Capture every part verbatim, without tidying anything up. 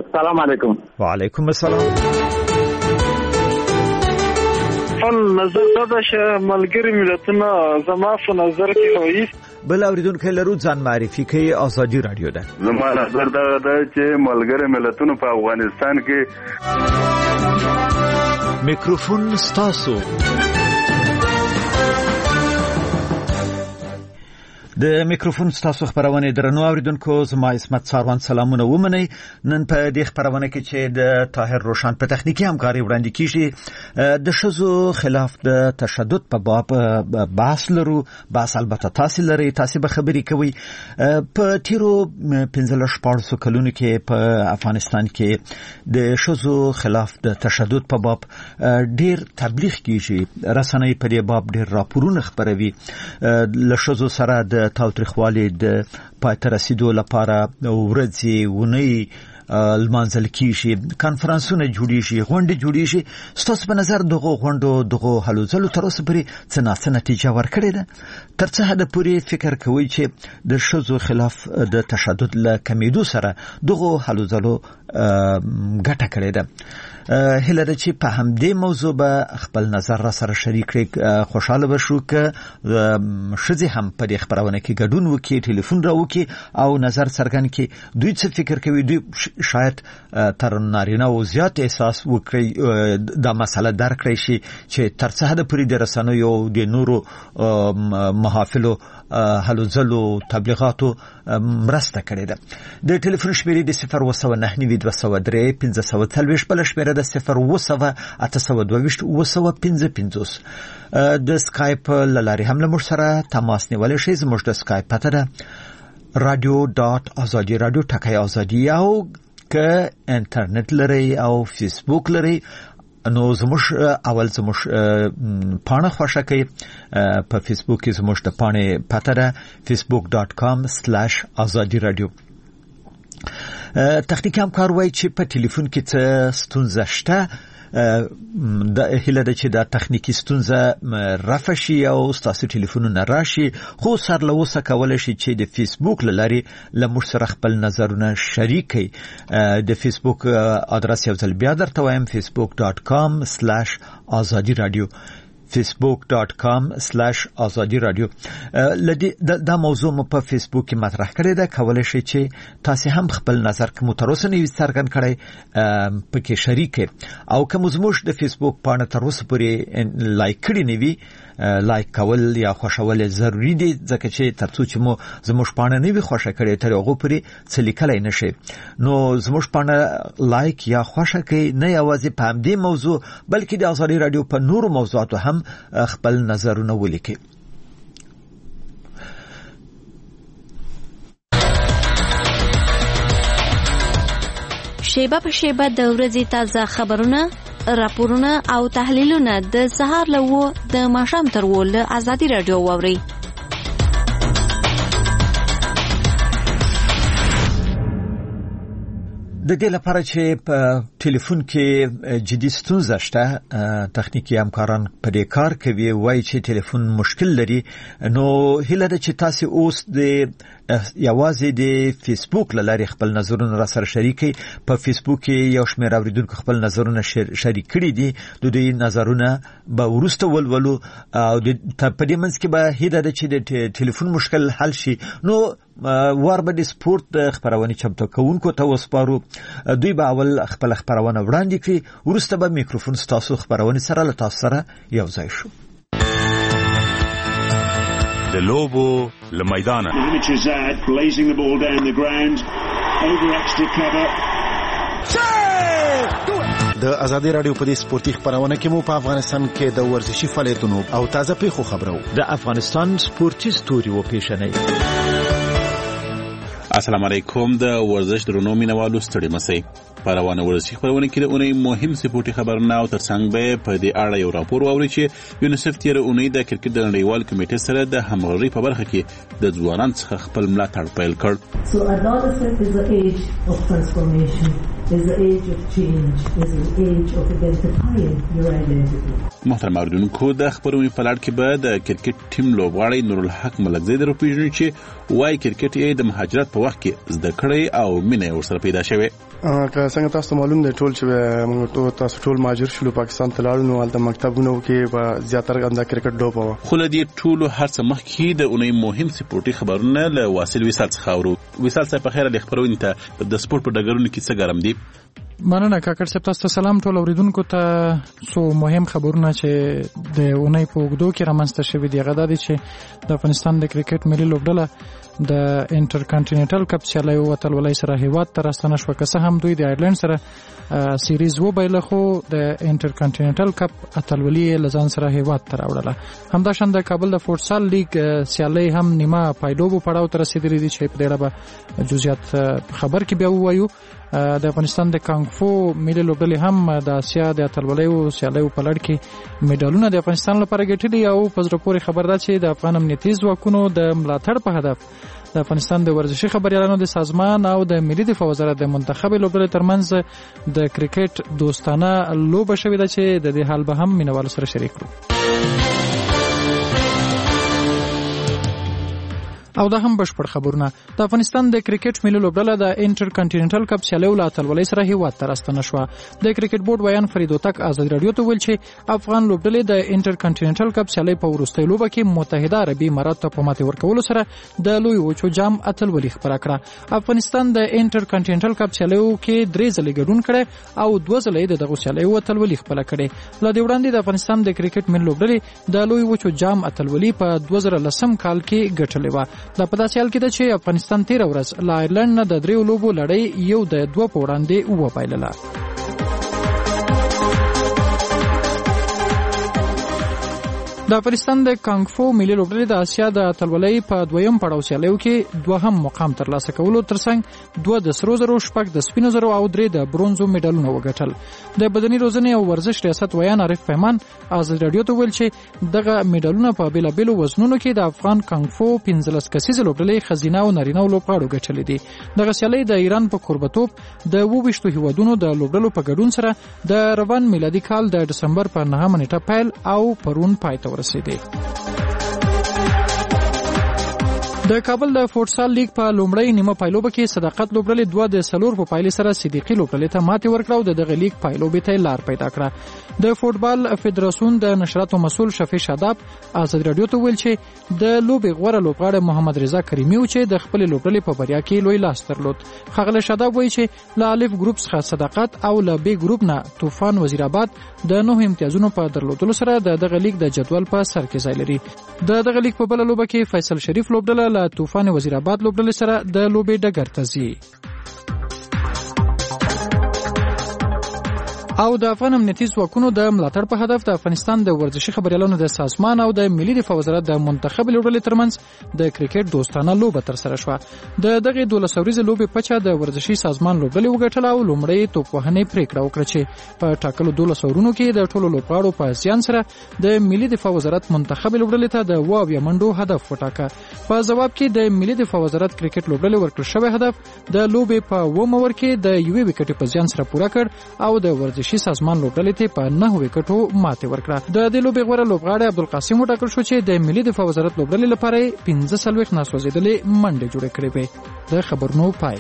السلام علیکم. وعلیکم السلام. خپل نظر دا چې ملګری ملتونه زما په نظر کې وایي بل اوریدونکو لرو ځان معرفي کوي. آزادي رادیو ده. زما نظر دا ده چې ملګری ملتونه په افغانستان کې میکروفون ستاسو. د میکروفون ستاسو خبرونه درنو اوریدونکو زما اسمت ساروان سلامونه ومني. نن په دې خبرونه کې چې د طاهر روشن په تخنیکی همکاري وړاندې کیږي د شذو خلاف د تشدد په باب بحث لرو. بحث البته تاسو لري، تاسو به خبري کوي. په تیرو پنځه شپږ کلونو کې په افغانستان کې د شذو خلاف د تشدد په باب ډیر تبلیغ کیږي. رسنۍ په دې باب ډیر راپورونه خبروي. له شذو سره د تاوتریخوالي د پاتې رسیدو لپاره ورځي ونی المنزل کیږي، کانفرنسونه جوړیږي، غونډې جوړیږي. ستاسو په نظر دغه غونډو دغه حلو ځلو تر اوسه پورې څه ناسه نتیجه ورکړې ده؟ تر څه حد پورې فکر کوئ چې د شذو خلاف د تشدد له کمیدو سره دغه حلو ځلو ګټه کړې ده؟ هله ده چې په همدې موضوع به خپل نظر را سره شریک کړئ. خوشاله بشو که شذې هم په دې خبرونه کې ګډون وکړي، ټلیفون را وکړي او نظر څرګند کړي. دوی څه فکر کوي؟ دوی شاید تر نارینه او زیات احساس وکړي دا مسله درک کړي شي چې تر څه حد پورې د رسنیو او د نورو محافلو هلو ځلو تبلیغاتو مرسته کړې ده. د ټلیفون شمیرې د صفر اوه سوه نهه نوي دوه سوه درې پنځه سوه څلوېښت، بله شمیره د صفر اوه سوه اته سوه دوه ویشت اوه سوه پنځه پنځوس. د سکایپ له لارې هم له موږ سره تماس نیولی شئ. زموږ د سکایپ پته ده رادیو ډاټ ازادي رادیو ټکی ازادي. او که انټرنیټ لرئ او فیسبوک لرئ نو زموږ اول زموږ پاڼه خوښه کوي. په فیسبوک کې زموږ د پاڼې پته ده facebook dot com slash azadi radio. تخنیکی همکار وایي چې په ټلیفون کې څه ستونزه شته. د هله د چې د تخنیکی ستونزه رفع شي او ستاسو ټلیفونونه راشي، خو سر له اوسه کولای شي چې د فیسبوک لاري له موږ سره خپل نظرونه شریک کړئ. د فیسبوک ادرس یو ځل بیا درته وایم facebook dot com slash azadi radio facebook dot com slash azadi radio. لدی دا موضوع مو په فیسبوک کې مطرح کړی ده. کولای شئ چې تاسو هم خپل نظر کوم تر اوسه نه څرګند کړئ پکې شریک او کوم زموږ د فیسبوک پاڼه تر اوسه پورې لایک کړی نه وي لایک کول یا خوښول ضروری دي، ځکه چې ترڅو چې مو زموږ پاڼه نه وي خوښه کړې تر هغه پورې څه لیکلای نشي. نو زموږ پاڼه لایک یا خوښه کړئ، نه یوازې په همدې موضوع بلکې د ازادي رادیو په نورو موضوعاتو هم خپل نظرونه ولیکئ. شیبه په شیبه د ورځې تازه خبرونه، راپورونه او تحلیلونه د سهار له وو د ماښام تر وو له ازادي رادیو واورئ. د دې لپاره چې په ټلیفون کې جدي ستونزه شته، تخنیکی همکاران په دې کار کوي. وایي چې ټلیفون مشکل لري. نو هیله ده چې تاسو اوس د یوازې د فیسبوک لاري خپل نظرونه را سره شریک کړئ. په فیسبوک کې یو شمېر اوریدونکو خپل نظرونه شریک کړي دي. د دې نظرونه به ورسته ولولو او په دې منځ کې به هیله ده چې د ټلیفون مشکل حل شي. نو وار به د سپورت د خبرونې چمتو کوونکو ته وسپارو. دوی به اول خپل خبرونه وړاندې کړي، ورسته به میکروفون ستاسو خبرونه سره له تاسو سره یو ځای شو. د لوبو له میدانه د ازادي رادیو په دې سپورتي خبرونه کې مو په افغانستان کې د ورزشي فعالیتونو او تازه پیښو خبرو. د افغانستان سپورتي ستوري و پیښنې. السلام علیکم. د ورزش درنو مینوالو ستړي مسئ. په روانه ورزشي خبرونه کې د اونۍ مهم سپورتي خبرونه او ترڅنګ به په دې اړه یو راپور واوري چې یونیسف تیر اونۍ د کرکټ د نړیوال کمیټې سره د همغږۍ په برخه کې د ځوانانو څخه خپل ملاتړ پیل کړ. So adolescence is the age of transformation, is the age of change, is the age of identifying your identity. محترم اوریدونکو د خبرونې په لړ کې به د کرکټ ټیم لوبغاړی نورالحق ملکزی در پیژنو چې وای کرکټ یې د مهاجرت په وخت کې زده کړی او مینه ورسره پیدا شوه. که څنګه تاسو معلوم دی ټول چې موږ تاسو ټول مهاجر شولو پاکستان ته لاړو نو هلته مکتبونو کې به زیاتره انده کرکټ ډوب و. خو له دې ټولو هر څه مخکې د اونۍ مهم سپورټي خبرونه له واصل وصال څخه اورو. وصال صاحب په خیر د خبرونې ته د سپورت په ډګرونو کې څه ګرم دي؟ مننه کاکړ صاحب، تاسو سلام ټول اوریدونکو ته. سو مهم خبرونه چې د اونۍ په اوږدو کې رامنځته شوي دي هغه دا دي چې د افغانستان د کرکټ ملي لوبډله د انټر کانټیننټل کپ سیالۍ وتلولۍ سره هیواد ته راستنه شوه. که څه هم دوی د آیرلند سره سیریز وبایله خو د انټر کانټیننټل کپ اتلولي له ځان سره هیواد ته راوړله. همداشان د کابل د فوټسال لیګ سیالۍ هم نیمه پایلوبو پړاو ته رسېدلې دي چې په دې اړه به جزئیات خبر کې بیا ووایو. د افغانستان د کانګ فو ملي لوبډلې هم د اسیا د اتلولیو سیالیو په لړ کې میډالونه د افغانستان لپاره ګټلي او په زړه پورې خبر ده چې د افغان امنیتي ځواکونو د ملاتړ په هدف د افغانستان د ورزشي خبريالانو د سازمان او د ملي دفاع وزارت د منتخب لوبډلې ترمنځ د کرکټ دوستانه لوبه شوې ده چې د دې حال به هم مینوالو سره شریک کړو. او دا هم بشپړ خبرونه. د افغانستان د کرکټ ملي لوبډله د انټر کانټیننټل کپ سیالیو له اتلولۍ سره هیواد ته راستنه شوه. د کرکټ بورډ ویان فرید هوتک ازادي راډیو ته ویل چې افغان لوبډلې د انټر کانټیننټل کپ سیالۍ په وروستۍ لوبه کې متحده عربي امارات ته په ماتې ورکولو سره د لوی وچو جام اتلولي خپره کړه. افغانستان د انټر کانټیننټل کپ سیالیو کې درې ځلې ګډون کړي او دوه ځلې د دغه سیالیو اتلولي خپله کړي. له دې وړاندې د افغانستان د کرکټ ملي لوبډلې د لوی وچو جام اتلولي په دوه زره لسم کال کې ګټلې و. د په داسې حال کې ده چې افغانستان تیر ورځ له آیرلند نه د دریو لوبو لړۍ یو د دوه په وړاندې وبایلله. د افغانستان د کانګ فو ملي لوبډلې د اسیا د اتلولۍ په دویم پړاو سیالیو کې دوهم مقام ترلاسه کولو ترڅنګ دوه د سرو زرو، شپږ د سپینو زرو او درې د برونزو میډالونه وګټل. د بدني روزنې او ورزش ریاست ویان عارف پیمان ازادي راډیو ته ویل چې دغه میډالونه په بیلابیلو وزنونو کې د افغان کانګ فو پنځلس کسیزه لوبډلې ښځینه او نارینه لوبغاړو ګټلې دي. دغه سیالۍ د ایران په کوربتوب د اووه ویشتو هیوادونو د لوبډلو په ګډون سره د روان میلادي کال د دسمبر په نهمه نیټه پیل او پرون پای ته ورسېدې. د کابل د فوټسال لیګ په لومړی نیمه پایلوبه کې صداقت لوبډلې دوه د سلور په پایلې سره صدیقي لوبډلې ته ماتې ورکړه او د دغه لیګ پایلوبې ته لار پیدا کړه. د فوټبال فدراسیون د نشراتو مسؤل شفیع شاداب ازادي راډیو ته ویل چې د لوبې غوره لوبغاړی محمد رضا کریمي و چې د خپل لوبډلې په بریا کې لوی لاس درلود. ښاغلی شاداب وایي چې له الف ګروپ څخه صداقت او له بی ګروپ نه طوفان وزیرآباد د نهو امتیازونو په درلودلو سره د دغه لیګ د جدول په سر کې ځای لري. د دغه لیګ په بله لوبه کې فیصل شریف لوبډله له طوفان وزیرآباد لوبډلې سره د لوبې ډګر ته ځي. او د افغان امنیتي ځواکونو د ملاتړ په هدف د افغانستان د ورزشي خبريالانو د سازمان او د ملي دفاع وزارت د منتخب لوبډلې ترمنځ د کرکټ دوستانه لوبه ترسره شوه. د دغه دولس ورځې لوبې پچه د ورزشي سازمان لوبډلې وګټله او لومړی توپ وهنې پریکړه وکړه چې په ټاکلو دولس ورونو کې د ټولو لوبغاړو په زیان سره د ملي دفاع وزارت منتخب لوبډلې ته د اووه منډو هدف وټاکه. په جواب کې د ملي دفاع وزارت کرکټ لوبډلې ورکړل شوی هدف د لوبې په اووه اور کې د یوې وکټې په زیان سره پوره کړ او د ورزشي سازمان لوبډلې ته په نهو وکټو ماتې ورکړه. د دې لوبې غوره لوبغاړی عبدالقاسم وټاکل شو چې د ملي دفاع وزارت لوبډلې لپاره پنځه څلوېښت ناسوځېدلې منډې جوړې کړې وې. د خبرونو پای.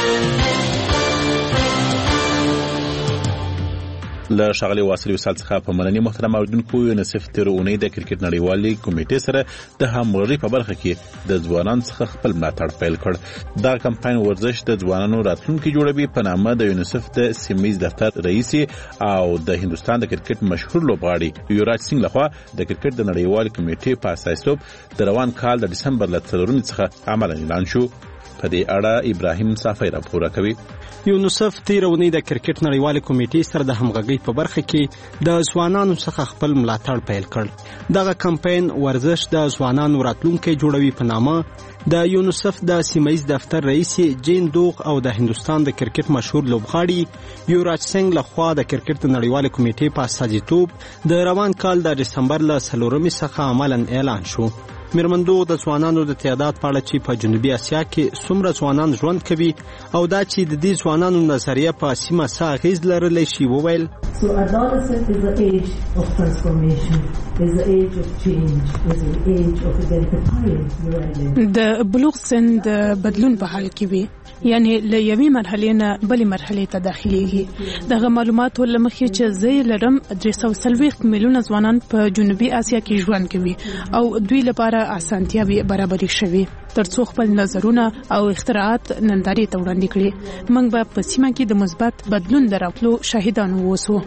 له ښاغلي واصل وصال څخه په مننې محترم اوریدونکو. یونیسف تیر اونۍ د کرکټ نړیوالې کمیټې سره د همغږۍ په برخه کې د ځوانانو څخه خپل ملاتړ پیل کړ. دا کمپاین ورزش د ځوانانو راتلونکي جوړوي په نامه د یونیسف د سیمه‌یز دفتر رئیس او د هندستان د کرکټ مشهور لوبغاړي یوراج سنگ لخوا د کرکټ د نړیوالې کمیټې په اساسیتوب د روان کال د دسمبر له څلورمې څخه عملاً اعلان شو. په دې اړه ابراهیم صافی راپور کوي. یونیسف تیر اونۍ د کرکټ نړیوالې کمیټې سره د همغږۍ په برخه کې د ځوانانو څخه خپل ملاتړ پیل کړ. دغه کمپاین ورزش د ځوانانو راتلونکي جوړوي په نامه د یونیسف د سیمه‌یز دفتر رئیس جین دوغ او د هندستان د کرکټ مشهور لوبغاړي یوراج سنگ لخوا د کرکټ د نړیوالې کمیټې په استازیتوب د روان کال د دسمبر له څلورمې څخه عملاً اعلان شو. میرمندو د ځوانانو د تعداد په اړه چې په جنوبي اسیا کې څومره ځوانان ژوند کوي او دا چې د دې ځوانانو نظریه په سیمه څه اغېز لرلی شي وویل. So adolescence is the age of transformation, is the age of change, is the age of identifying your identity. د بلوغ سن د بدلون په حال کې وي، یعنی له یوې مرحلې نه بلې مرحلې ته داخليږي. دغه معلوماتو له مخې چې زه لرم درې سوه څلوېښت میلیونه ځوانان په جنوبي اسیا کې ژوند کوي او دوی لپاره اسانتیاوې برابرې شوي ترڅو خپل نظرونه او اختراعات نندارې ته وړاندې کړي. موږ به په سیمه کې د مثبت بدلون د راتلو شاهدان واوسو.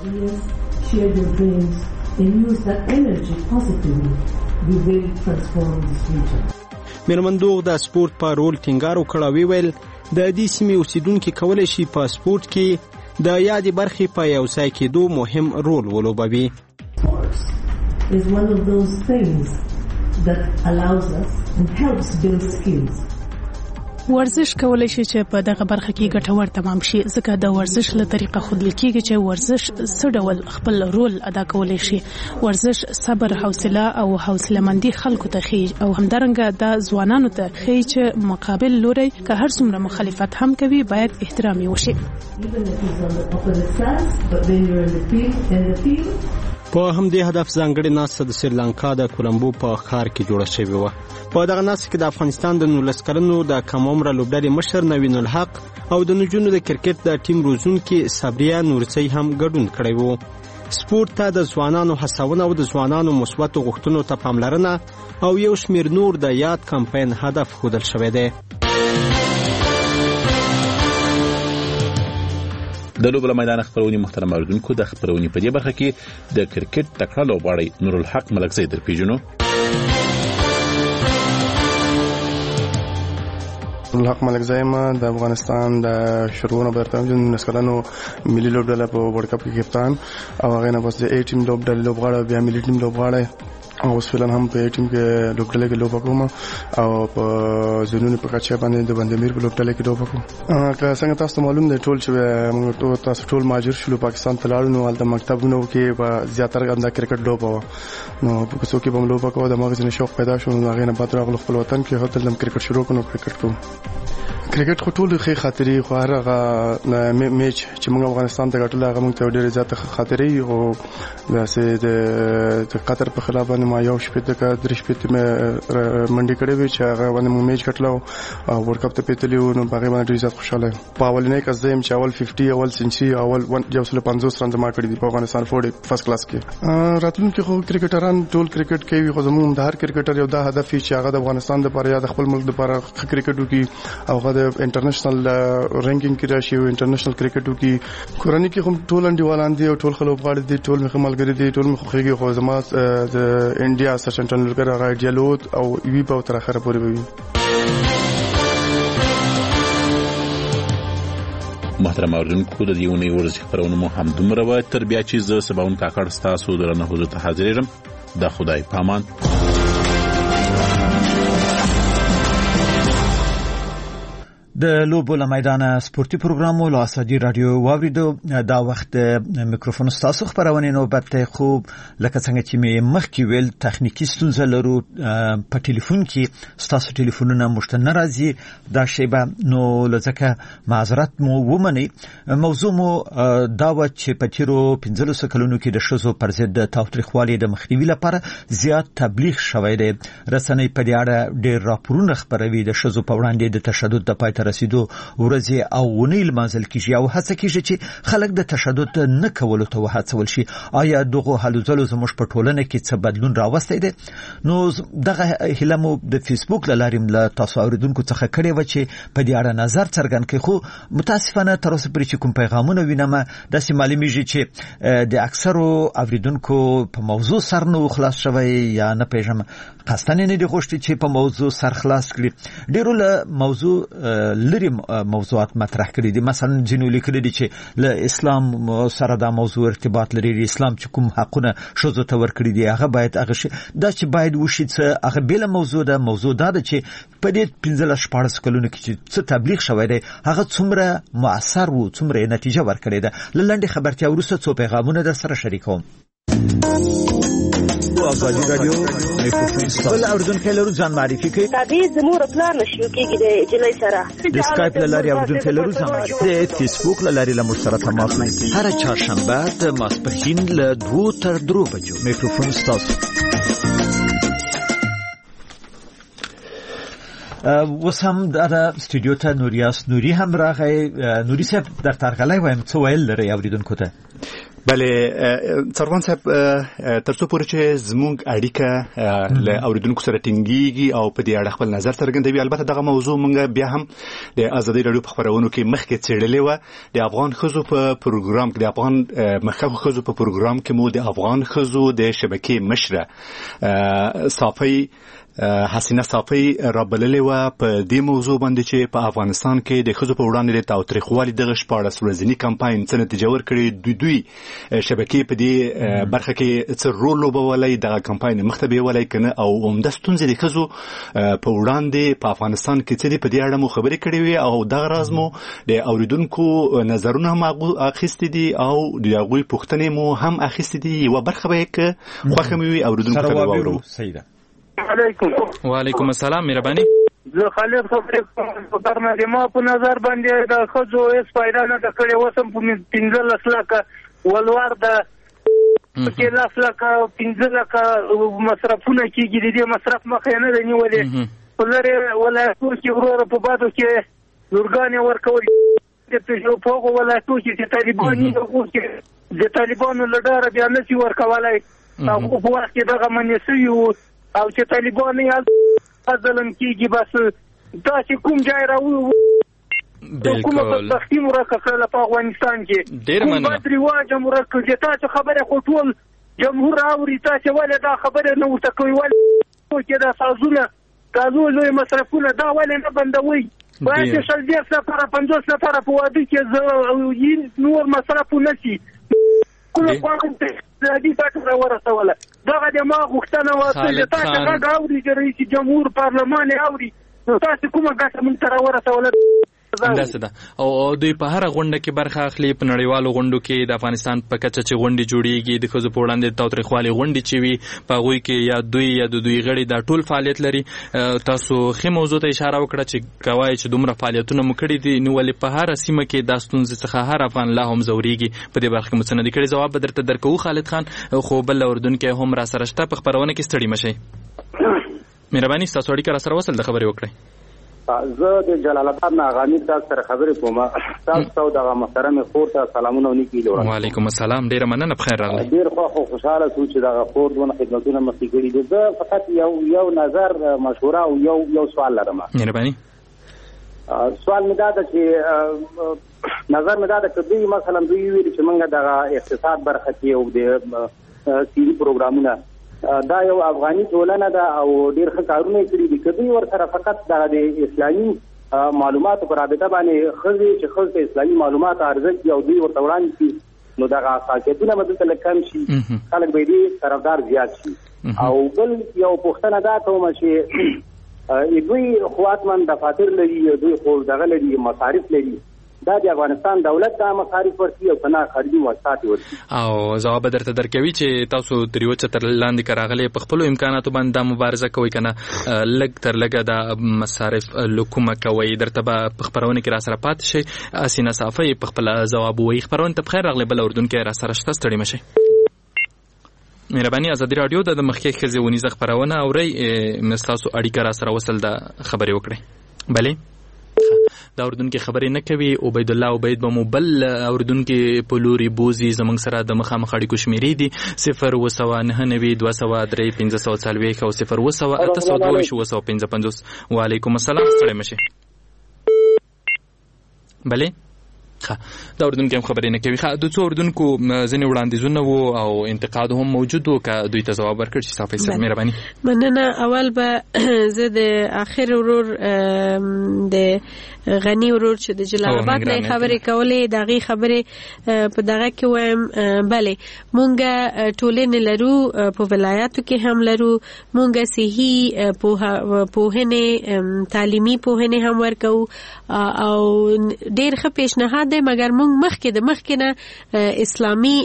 میرمندوغ د سپورت په رول ټینګار وکړ او ویل د دې سیمې اوسیدونکي کولی شي په سپورت کې د یادې برخې په یوځای کېدو مهم رول ولوبوي. is one of those things that allows us and helps build skills. ورزش کولای شي چې په دغه برخه کې ګټور تمام شي، ځکه د ورزش له طریقه ښودل کېږي چې ورزش څه ډول خپل رول ادا کولی شي. ورزش صبر، حوصله او حوصله‌مندي خلکو ته ښیي او همدارنګه د ځوانانو ته ښیي چې مقابل لوری که هر څومره مخالفت هم کوي باید احترام یې وشي. په همدې هدف ځانګړې ناسته د سریلانکا د کولمبو په ښار کې جوړه شوې وه. په دغه ناسته کې د افغانستان د نولس کلنو د کم عمره لوبډلې مشر نوین الحق او د نجونو د کرکټ د ټیم روزونکي صبریه نورزی هم ګډون کړی وو. سپورت ته د ځوانانو هڅونه او د ځوانانو مثبتو غوښتنو ته پاملرنه او یو شمېر نور د یاد کمپاین هدف ښودل شوی دی. د لوبله میدان خبرونې محترم اوریدونکو، د خبرونې په دې برخه کې د کرکټ تکړه لوبغاړی نور الحق ملکزی در پیژنو. الحق ملکزی ما د افغانستان د شروعونه برتم جن نسکلانو ملي لوبډله په ورلد کپ کې کپتان او هغه نه بس د اې ټیم لوبډله لوبغاړی بیا ملي ټیم لوبغاړی او فعلا هم په ټیم کې لوبډله کې لوب کوم او په زونونو په کچه باندې د بندمیر په لوبډله کې لوب کوم. که څنګه تاسو معلوم دی ټول چې موږ ټول تاسو ټول ماجر شلو پاکستان ته لاړو نو د مکتبونو کې په زیاتره انده کرکټ لوب و نو په څو کې به لوب کوو د مغز نه شوق پیدا شو نو هغه نه بعد راغلو خپل وطن کې هوتل د کرکټ شروع کړو کرکټ کوم. کرکټ خو ټول ښه خاطرې خو هغه میچ چې موږ افغانستان ته ګټل هغه موږ ته ډېرې زیاته خاطرې او داسې د قطر په خلاف باندې ما یو شپې د درې شپې مې منډې کړې وې چې هغه باندې موږ میچ ګټلو او ورلد کپ ته پیتلی و نو هغه باندې ډېر زیات خوشاله په اولنۍ کس زم چې اول پنځه اول سنچري اول یو سل پنځوس رن ما کړی دی په افغانستان فورډ فرست کلاس کې. راتلونکي خو کرکټران ټول کرکټ کوي خو زموږ د هر کرکټر یو دا هدف چې هغه د افغانستان لپاره یا د خپل ملک لپاره کرکټ وکړي او هغه د انټرنیشنل رینکینګ کې راشي او انټرنیشنل کرکټ وکړي. کورنۍ کې هم ټول انډیوالان دي او ټول خلک غواړي دي ټول مخه ملګری دي ټول مخه خوږي خو زما د انډیا سچن ټندولکر هغه ایډیالوت او وی په تر اخره پورې وي. محترم اوریدونکو، د دې ونې ورځې خبرونه مو هم دومره وه. تر بیا چې زه سباون کاکړ ستاسو درنه حضور ته حاضرېږم. د خدای پامان. د لوبو له میدانه سپورتي پروګرامو له اسادي رادیو واوریدو. دا وخت میکروفون ستاسو خبرونه نوبت ته خوب لکه څنګه چې می مخکې ویل تخنیکی ستونزه لرو په ټلیفون کې ستاسو ټلیفونونه مشته ناراضي دا شیبه نو لکه معذرت مو ومني. موضوع مو دا و چې په تیرو پنځلسو کلونو کې د شذو پر ضد د تاوتریخوالي د مخنیوي لپاره زیات تبلیغ شوی دی. رسنۍ په دې اړه ډېر راپورونه خپروي د شذو په وړاندې د تشدد د پای رسیدو ورځې او ونیل مازل کیږي او هڅه کیږي چې خلک د تشدد نه کولو ته وهڅول شي. آیا دغه حلو ځلو زموږ په ټولنه کې څه بدلون راوستی دی؟ نو دغه هیله مو د فیسبوک له لارې له تاسو اوریدونکو څخه کړې و چې په دې اړه نظر څرګند کړي، خو متاسفانه تر اوسه پورې چې کوم پیغامونه وینم داسې معلومیږي چې د اکثرو اوریدونکو په موضوع سر نه خلاص شوی یا نه پیژم قصدن نه دی غوښتي چې په موضوع سر خلاص کړي. ډیرو له موضوع لري موضوعات مطرح کړي دي، مثلا جنو لیکلي دي چې له اسلام سره دا موضوع ارتباط لري، اسلام چې کوم حقونه شذو ته ورکړي دي هغه باید هغه شي دا چې باید وشي څه هغه بل موضوع ده. موضوع دا ده چې په دې پنځه شپږ کلونو کې چې څه تبلیغ شوی دی هغه څومره مؤثر وو، څومره نتیجه ورکړي ده. لنډه خبرتیا وروسته څو پیغامونه در سره شریکوم. ازادي رادیو میکروفون ستاسو بل اوردونکو لرو ځان معرفي کوي تابع زموږ پلان نشو کېږي د جلای سره د سکایپ لاري اوردونکو لرو ځان معرفي د فیسبوک لاري لمر سره تماس نیسي هر چهارشنبه د ماسپښین له دوه تر درو بجو میکروفون ستاسو وسم در استودیو ته نوریاس نوری هم راغی. نوری صاحب در ترغلای وایم څه ویل لري اوریدونکو ته؟ بله څرګند صاحب ترڅو پورې چې زموږ اړیکه له اوریدونکو سره ټینګیږي او په دې اړه خپل نظر څرګندوي، البته دغه موضوع مونږ بیا هم د ازادي رادیو په خبرونو کې مخکې څېړلې و. د افغان ښځو په پروګرام کې د افغان مخکښو ښځو په پروګرام کې مو د افغان ښځو د شبکې مشره صافی حسینه صافی رابللې و په دې موضوع باندې چې په افغانستان کې د ښځو په وړاندې د تاوتریخوالي دغه شپاړس ورځني کمپاین څه نتیجه ورکړي، دوی دوی شبکې په دې برخه کې څه رول لوبولی، دغه کمپاین مخ ته بیولی کنه، او عمده ستونزې د ښځو په وړاندې په افغانستان کې څه دي، په دې اړه مو خبرې کړې وې او دغه راز مو د اوریدونکو نظرونه هم اخیستي دي او د هغوی پوښتنې مو هم اخیستي دي. یوه برخه به یې که خوښه مې وي اوریدونکو ته به واورو. علیکم وعلیکم السلام. مهرباني زه خالد خبرې کوم. درنه ما په نظر باندې د ښځو هیڅ فایده نه ده کړې. وسم په پنځلس لکه ولوار ده کې لاس لکه پنځه لکه مصرفونه کېږي، د دې مصرف مخه نه ده نیولې. په لرې ولایتونو کې وروره په بادو کې لورګانې ورکول په هغو ولایتونو کې چې طالبان د طالبانو له ډاره بیا نه شي ورکولی. هغو په وخت کې دغه منې شوي وو او چې طالبان یې ظلم کېږي، بس دا چې کوم ځای راوړو کومه بدبختي مو راکړه کړله په افغانستان کې، کوم بد رواج مو راکړه چې تاسو خبرې خو ټول جمهور اوري، تاسو ولې دا خبرې نه ورته کوئ؟ ولې چې دا سازونه دا لوی مصرفونه دا ولې نه بندوئ؟ باید چې شل دېرش نفره پنځوس نفره په واده کې نور مصرف ونه شي. کومه خواږه اقتصادي ګټه راورسوله. دغه د ما غوښتنه وه چې تاسو غږ اوري چې رئیس جمهور پارلمان یې اوري، نو تاسو کومه ګټه موږ ته راورسوله؟ همداسې ده. او دوی په هره غونډه کې برخه اخلي، په نړیوالو غونډو کې د افغانستان په کچه چې غونډې جوړېږي د ښځو په وړاندې د تاوتریخوالي غونډې چې وي په هغوی کې یا دوی یا د دوی غړي دا ټول فعالیت لري. تاسو ښې موضوع ته اشاره وکړه چې کوای چې دومره فعالیتونه مو کړي دي، نو ولې په هره سیمه کې دا ستونزې څخه هر افغان لا هم ځورېږي؟ په دې برخه کې مو څه نه دي کړي؟ ځواب به درته درکوو خالد خان، خو بل اردونکی هم را سره شته. په خپرونه کې ستړي مه شئ. مهرباني ستاسو اړیکه را سره وصل د خبرې وکړئ. زه د جلال آباد نه غنی تاسو سره خبرې کوم. تاسو دغه محترم خور ته سلامونه ونیکي لور. وعلیکم السلام. ډیره مننه. بخیر راغلی. ډیر خو خوشاله شو چې دغه خور دونه خدمتونه مخکې کړي دي. زه فقط یو یو نظر مشوره او یو یو سوال لرم. مهرباني. سوال مې دا ده چې نظر مې دا ده چې دوی مثلا دوی ویل چې موږ دغه اقتصاد برخه کې او د سیری پروګرامونه دا یو افغاني ټولنه ده او ډیر ښه کارونه کړي دي. کدی ورسره فقط دغه د اسلامي معلوماتو پر رابطه باندې خزي چې خزي اسلامي معلومات ارزښت یو دوی ورته وړاندې شي، نو دغه ساکتونه مدته لکم شي، خلک به دې طرفدار زیات شي. او بل یو پوښتنه دا کوم چې دوی خواتمن دفاتر لري، دوی خو دغه لري مصارف لري، دا د افغانستان دولت دا مصارف ورکړي او کنه خارجي مؤسسات ورکړي؟ او ځواب درته درکوي چې تاسو تر یو څه تر لاندې کراغلي په خپل امکاناتو باندې دا مبارزه کوي کنه لګ تر لګه دا مصارف لکومه کوي. درته به په خبرونه کې را سره پات شي. اسینه صافی په خپل ځواب وایي. خبرونه ته بخیر راغلی. بل اردونکو را سره شته، ستړي مشي. مهرباني. ازادي رادیو د مخکې ښځې ونیزه خبرونه اوري. مستاسو اړیکه را سره وصل د خبرې وکړي. بله دا اردونکو خبرې نه کوي. عبید الله عبید به مو بل اردونکو په لوري بوزي. زمونږ سره د مخامخ اړیکو شمیرې دي صفر اوه سوه نهه نوي دوه سوه درې پنځه سوه څلوېښت او صفر اوه سوه اته سوه دوه ویشت اوه سوه پنځه پنځوس. وعلیکم السلام. ستړی مه شئ. بلې دا اردونکو هم خبرې نه کوي. د څو اردونکو ځینې وړاندیزونه وو او انتقاد هم موجود و که دوی ته ځواب ورکړ چې صافي صاحب مهرباني. مننه. اول به زه د اخر ورور د غنی ورور چې د جلال آباد نه خبرې کولې دغه خبرې په دغه کې وایم. بله مونږ ټولنې لرو، په ولایاتو کې هم لرو. مونږ صحي پوهنې تعلیمي پوهنې هم ورکو او ډېر ښه پیشنهاد دی مګر موږ مخکې د مخکې نه اسلامي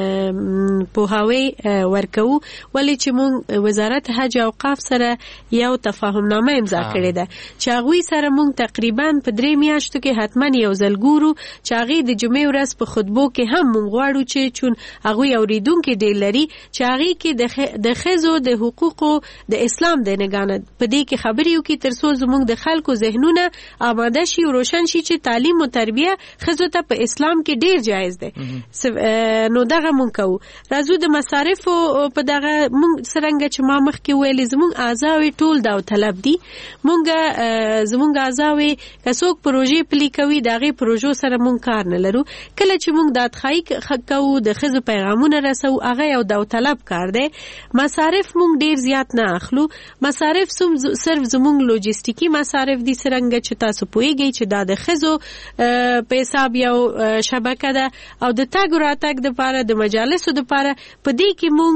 پوهاوی ورکوو ولې چې موږ وزارت حج او اوقاف سره یو تفاهمنامه امضا کړې ده چې هغوی سره موږ تقریبا په درې میاشتو کې حتما یو ځل ګورو چې هغې د جمعې ورځ په خطبو کې هم موږ غواړو چې چون هغوی اورېدونکي ډېر لري چې هغې کې د ښځو د حقوقو د اسلام د نګاه نه په دې کې خبرې وکړي تر څو زموږ د خلکو ذهنونه آماده شي او روشن شي چې تعلیم او تربیه ښځو ته په اسلام کې ډېر جایز دی. نو دغه موږ کوو. راځو د مصارفو په دغه موږ څرنګه چې ما مخکې ویلې زموږ اعضاوې ټول داوطلب دي. موږ زموږ اعضاوې که څوک پروژې پلي کوي د هغې پروژو سره موږ کار نه لرو. کله چې موږ دادخواهي کوو د ښځو پیغامونه رسوو هغه یو داوطلب کار دی. مصارف موږ ډېر زیات نه اخلو. مصارف صرف زموږ لوجستیکي مصارف دي څرنګه چې تاسو پوهیږئ چې دا د ښځو په حساب یو شبکه ده او د تګ راتګ دپاره د مجالسو دپاره په دې کې موږ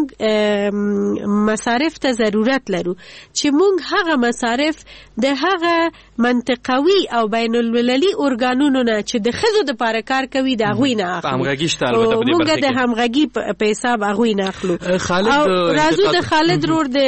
مصارف ته ضرورت لرو چې موږ هغه مصارف د هغه منطقوي او بین المللي ارګانونو نه چې د ښځو دپاره کار کوي د هغوی نه اخلو. موږ د همغږي په حساب هغوی نه اخلو. او راځو د خالد رور د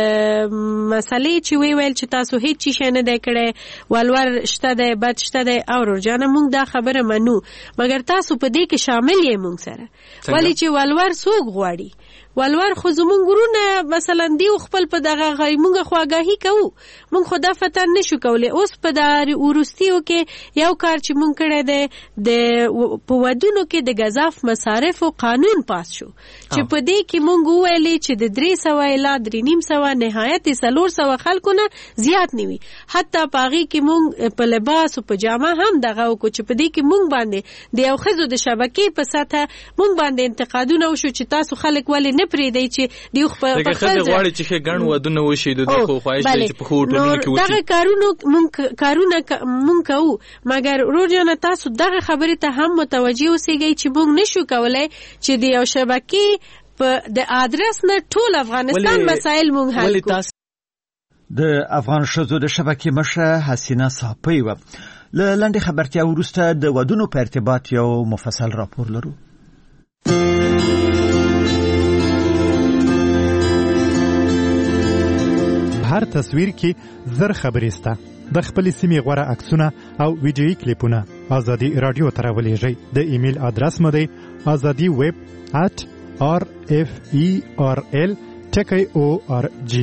مسلې چې وی ویل چې تاسو هیڅ چی شی نه دی کړی ولور شته دی بد شته دی او ورجانه موږ دا خبره منو مګر تاسو په دې کې شامل یې موږ سره ولی چې ولور څوک غواړي ولور خو زمونږ ورونه مثلا دی خپل په دغه غي موږ خواګاهي کوو موږ خدا فتن نشو کولای. اوس په دار ورستیو کې یو کار چې موږ کړی دی د په ودونو کې د غذاف مصارف او قانون پاس شو چې په دې کې موږ ویلې چې د درې سوه الا درې نیم سوه نهایت څلور سوه خلکو نه زیات نیوي. حتی پاغي کې موږ په لباس او په جامه هم دغه کو چې په دې کې موږ باندې د یو خزو د شبکې په سطح موږ باندې انتقادونه وشو چې تاسو خلک ولې نه پرې دی چې دی خو په خزه غواړي چې ګڼ ودونه وشي د خو خواهش دی چې په خوټونو کې وشي. دغه کارونه موږ کارونه موږ کوو مګر روزانه تاسو دغه خبره ته هم متوجي اوسئ چې موږ نشو کولای چې د یو شبکې په د ادرس نه ټول افغانستان مسایل موږ حل کړو. د افغان شذو د شبکې مشره حسینه صاحبی و له لنډې خبرتیا وروسته د ودونو په ارتباط یو مفصل راپور لرو. هر تصویر کې زر خبرې سته. د خپل سیمې غوړه عکسونه او ویډیویي کلیپونه ازادي رادیو ته راولېږئ. د ایمیل ادرس مو دی azadi web at r f e r l ټکی او ار جی.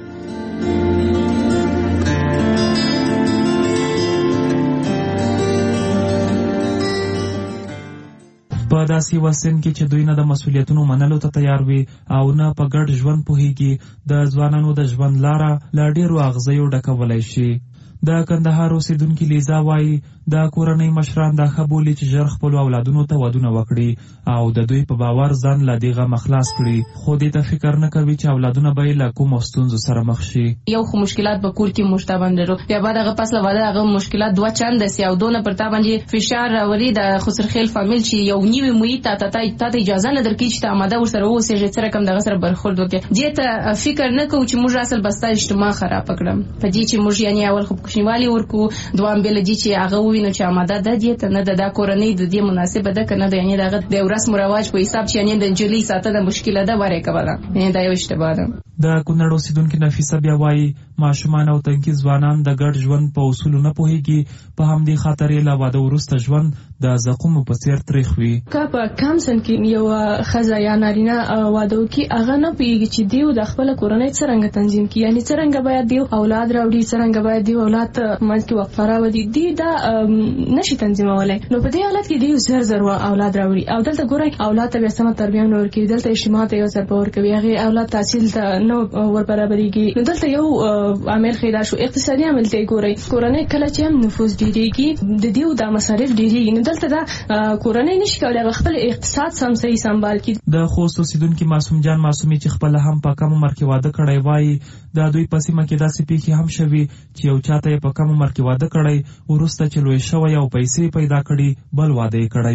په داسې وسن کې چې دوی نه د مسولیتونو منلو ته تیار وي او نه په ګډ ژوند پوهیږي د ځوانانو د ژوند لاره له ډېرو اغزیو ډکولی شي. د کندهار اوسیدونکي لیزا وایي د کورنۍ مشران دا ښه بولي چې ژر خپلو اولادونو ته ودونه وکړي او د دوی په باور ځان له دې غمه خلاص کړي خو دې ته فکر نه کوي چې اولادونه به یې له کومو ستونزو سره مخ شي. یو خو مشکلات په کور کې موږ ته باندې لرو بیا بعد هغه پس له واده هغه مشکلات دوه چنده سي او دونه پر تا باندې فشار راولي د خسرخیل فامیل چې یو نیوي محیط ته ته ته اجازه نه درکړي چې ته آماده ورسره اوسېږې څه رقم دغه سره برخورد وکړې. دې ته فکر نه کوو چې موږ اصل بستا اجتماع خراب کړم په دې چې موږ یعنی اول خو کوچنیوالي ورکو دوام بل دي چې هغه وینو چې آماده ده دې ته نه د کورنۍ د دې مناسبه ده کنه د یعنی دغه د رسم او رواج په حساب چې یعنی د جلی ساتنه مشکله ده وره کوله یعنی دا یو اشتباه ده. د کونړ اوسیدونکو نفیسه بیا وایي ماشومان او تنکي ځوانان د ګډ ژوند په اصولو نه پوهیږي په همدې خاطر یې له واده وروسته ژوند د زقومو په څیر تریخ وي. که په کم سن کې یو ښځه یا نارینه واده وکړي هغه نه پوهیږي چې دیو د خپله کورنۍ څرنګه تنظیم کړي یعنې څرنګه باید دیو اولاد راوړي څرنګه باید دیو اولاد ته منځ کې وقفه راولي دی دا نشي تنظیمولی. نو په دې حالت کې دیو زر زر اولاد راوړي او دلته ګورئ اولاد ته بیا سمه تربیه نه ورکوي دلته اجتماع ته یو ضربه ورکوي هغې اولاد تحصیل ته نه ور برابرېږي. نو دلته یو عامل خیدا شو اقتصادي عامل ته ګورئ کورنۍ کله چې هم نفوذ ډېرېږي د دیو دا مصارف ډېرېږي نو دلته دا کورنۍ نشي کولی خپل اقتصاد سم صحیح سمبال کړي. د خوست اوسیدونکي معصوم جان معصومي چې خپله هم په کم عمر کې واده کړی وایي د دوی په سیمه کې داسې پیښې هم شوي چې یو چاته یې په کم عمر کې واده کړی وروسته چې لوی شوی او پیسې پیدا کړي بل واده یې کړی.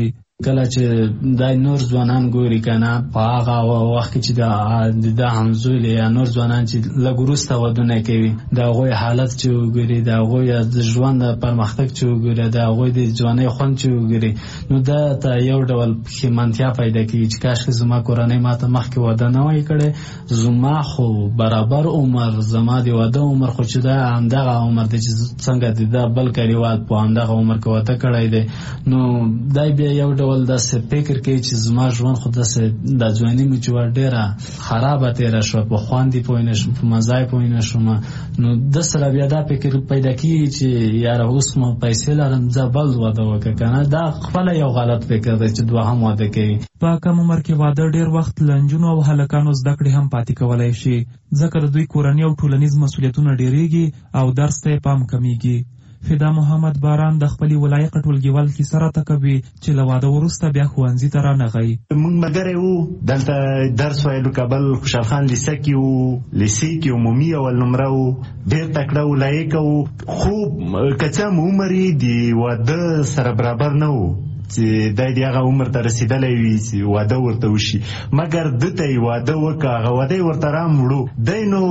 کله چې دای نور ځوانان ګوري کنه په هغه وخت کې چې د همزول یا نور ځوانان چې لګورسته ودونه کوي دا غوي حالت چې وګوري دا غوي د ژوند پرمختګ چې وګوري دا غوي د ځواني خوند چې وګوري نو دا ته یو ډول خمانتیا پیدا کوي چې کاش زما کورنۍ ماته مخکې واده نه وای کړي زما خو برابر عمر زما دی واده عمر خو چې دا همدغه عمر دی چې څنګه دی دا بل کلیوال په همدغه عمر کې واده کړی دی نو دا بیا یو ډول د فکر کوي چې زما ژوند خو د ځواني مې چې ډېره خرابه تېره شوه په خوند یې پوه نه شوم په مزه یې پوه نه شوم نو د سره بیا دا فکر پیدا کېږي چې یاره اوس مو پیسې لرم زه بل واده وکړه که نه دا خپله یو غلط فکر دی چې دوهم واده کوي په کم عمر کې واده ډېر وخت له نجونو او هلکانو زده کړې هم پاتې کولی شي ځکه د دوی کورني او ټولنیز مسؤلیتونه ډېرېږي او درس ته یې پام کمیږي. فدا محمد باران د خپلې ولایق ټولګیوال کیسه راته کوي چې له واده وروسته بیا ښوونځي ته رانغی. موږ ملګري وو دلته درس ویلو کابل خوشحال خان لیسه کې وو لیسې کې عمومي اول نمره وو ډېر تکړه ولایق وو خو که څه هم عمر یې د واده سره برابر نه وو چې دی د هغه عمر ته رسېدلی وي چې واده ورته وشي مګر ده ته یې واده وکړه هغه واده یې ورته راموړو دی نو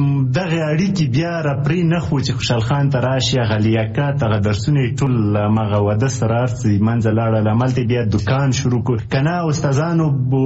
دغې اړیکې بیا راپرې نه خو چې خوشحال خان ته راشي هغه لیاقت هغه درسونه یې ټول هماغه واده سره هر څه منځه لاړل هملته بیا دوکان شروع کړو که نه استادانو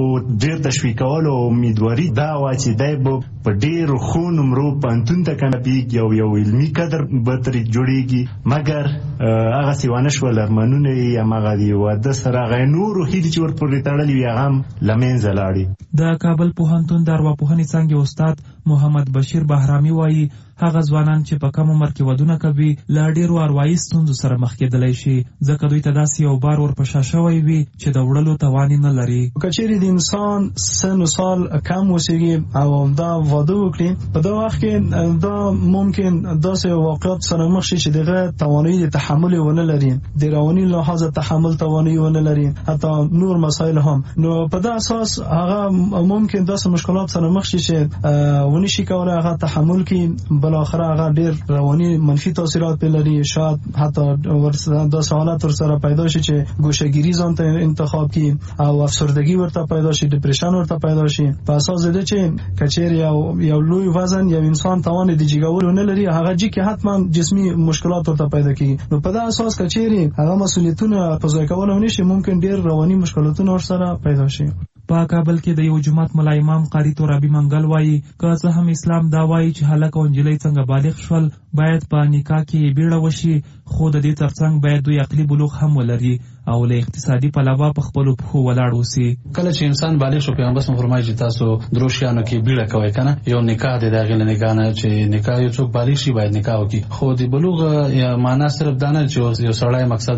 ډېر تشویقول او امیدواري دا وه چې دی به په ډېرو ښو نمرو پوهنتون ته کامیابېږي او یو علمي قدر به ترې جوړېږي مګر هغسې ونه شول ارمانونه یې هماغه د واده سره هغه نورو هیلې چې ورپورې تړلې وي هغه هم له منځه لاړې. د کابل پوهنتون د ارواپوهنې څانګې استاد محمد بشیر بهرامي وایي هغه ځوانان چې په کم عمر کې ودونه کوي له ډېرو اروايي ستونزو سره مخ کېدلی شي ځکه دوی ته داسې یو بار ورپشا شوی وي چې د وړلو توان یې نه لري. که چیرې د انسان سن و سال کم اوسېږي او دا واده وکړي په دا وخت کې دا ممکن داسې واقعات سره مخ شي چې دغه توانایي د تحمل ونه لري د رواني لحاظه تحمل توانایي ونه لري حتی نور مسایل هم نو په دا اساس هغه ممکن داسې مشکلات سره مخ شي چې ونی شي کولای هغه تحمل کړي بل اخره هغه ډېر رواني منفي تاثیرات په لري شاید حتی ورسره د حالت ورسره پیدا شي چې ګوشهګیری ځان ته انتخاب کړي او افسردگی ورته پیدا شي ډیپریشن ورته پیدا شي په اساس د چې کچېر یو یو لوی وزن یو انسان توان د جګول نه لري هغه چې حتما جسمي مشکلات ورته پیدا کیږي نو په دا اساس کچېر هغه مسؤلیتونه په ځای کول نه شي ممکن ډېر رواني مشکلاتونه ورسره پیدا شي. په کابل کې د یو جماعت ملا امام قاری ترابي منګل وایي که څه هم اسلام دا وایي چې هلک او نجلۍ څنګه بالغ شول باید په نکاح کې بیړه وشي خو د دې ترڅنګ باید دوی عقلي بلوغ هم ولري او له اقتصادي پلوه په خپلو پښو ولاړ اوسي. کله چې انسان بالغ شو پیغمبر صلی الله علیه وسلم چې تاسو درو شیانو کې بیړه کوئ کنه یو نکاح دی د هغې له نکاح نه چې نکاح یو څوک بالغ شي باید نکاح وکړي خو د بلوغ معنا صرف دا نه چې یو سړی مقصد